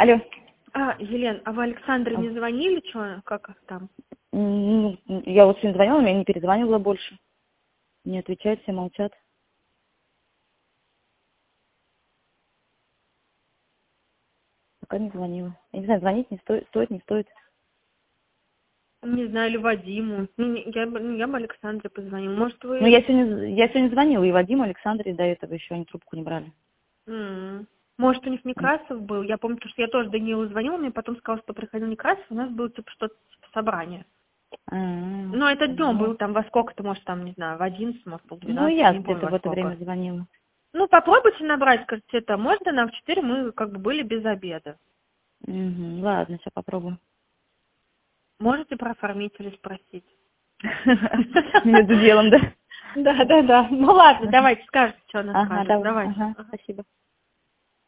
Алло. Елена, а вы Александре не звонили, что, как там? Я вот сегодня звонила, меня не перезванивала больше. Не отвечают, все молчат. Пока не звонила. Я не знаю, звонить не стоит, не стоит. Не знаю, или Вадиму. Я бы Александре позвонила. Может, вы... Ну, я сегодня звонила и Вадиму, и Александре, и до этого еще они трубку не брали. Может, у них Некрасов был? Я помню, что я тоже Данилу звонила, мне потом сказал, что приходил Некрасов, у нас было типа что-то типа собрание. Но это днем был, там во сколько-то, может, там, не знаю, в 11, может, в 12, Ну, я не помню где-то во в это сколько. время звонила. Ну, попробуйте набрать, скажите, это можно, нам в 4 мы как бы были без обеда. Ладно, сейчас попробую. Можете про оформителя спросить? Между делом, да? Да. Ну ладно, давайте, скажите, что она скажет. Давай. Давайте. Спасибо.